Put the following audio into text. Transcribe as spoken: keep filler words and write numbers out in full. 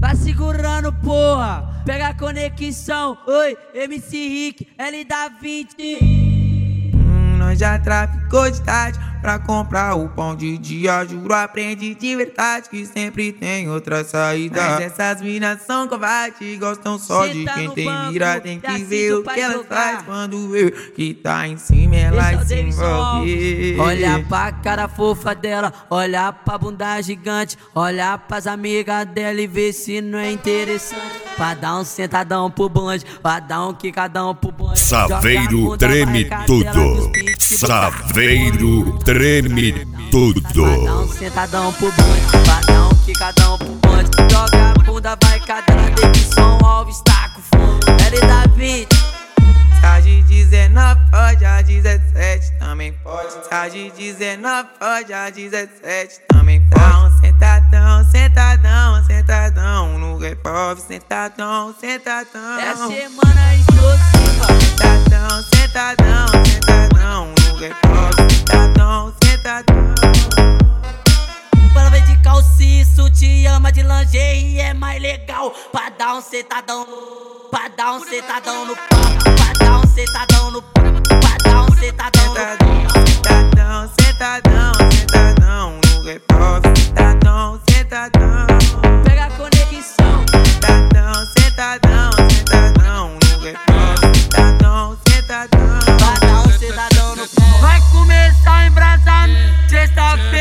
Tá segurando, porra. Pega a conexão. Oi, M C Rick, L da vinte. Hum, nós já traficou de tarde pra comprar o pão de dia. Juro, aprendi de verdade que sempre tem outra saída. Mas essas minas são covardes, gostam só Cê de tá quem tem banco, mira. Tem que ver o que elas jogar. faz quando vê que tá em cima, ela se envolve. Olha pra cara fofa dela, olha pra bunda gigante, olha pras amigas dela e vê se não é interessante. Pra dar um sentadão pro bonde, pra dar um quicadão pro bonde. Saveiro treme tudo. Saveiro treme tudo. Pra dar um sentadão pro bonde, pra dar um quicadão pro bonde. Joga a bunda, vai cadela, Davidson Alves, tá com fome. L da vinte. Tá de dezenove, pode a dezessete também pode. Tá de dezenove, pode a dezessete também pode. Dá um sentadão, sentadão, sentadão no revólver, sentadão, sentadão. É a semana explosiva. Sentadão, sentadão, sentadão no revólver, sentadão, sentadão. Para ver de calcinha, sutiã, de lingerie é mais legal. Pra dar um sentadão, pra dar um sentadão no pau, pra dar um sentadão no pau, pra dar um sentadão no pau. Sentadão, sentadão, sentadão no revólver, sentadão, sentadão. Pega a conexão. Sentadão, sentadão, sentadão no revólver, sentadão, sentadão. Pra dar um sentadão no pau. Vai começar a embrasar sexta-feira.